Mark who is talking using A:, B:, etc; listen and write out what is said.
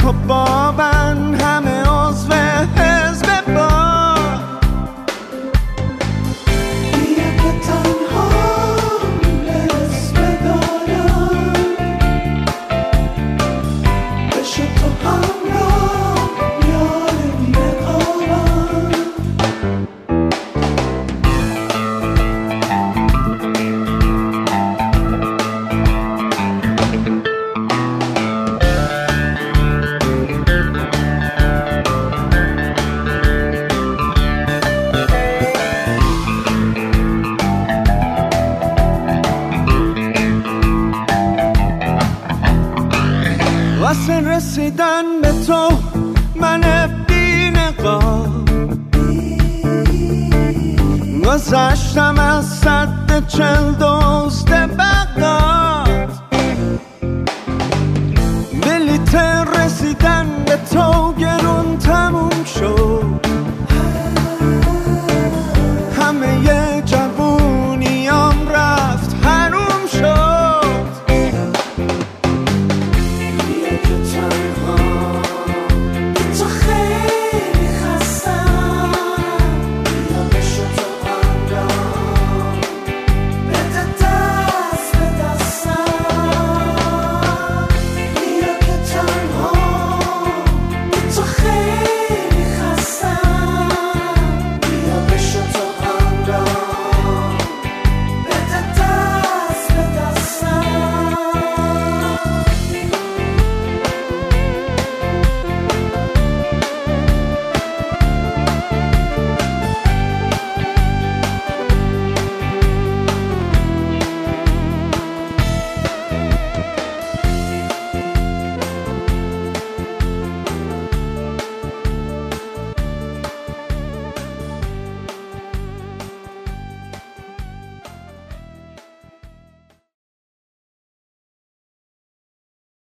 A: تو با من همه عضو حزب با بیا که تنها اسم دارم بشو تو همراه یار بی‌نقابم واسه رسیدن به تو من بی‌نقاب گذشتم از سد 40 دزد بغداد بلیت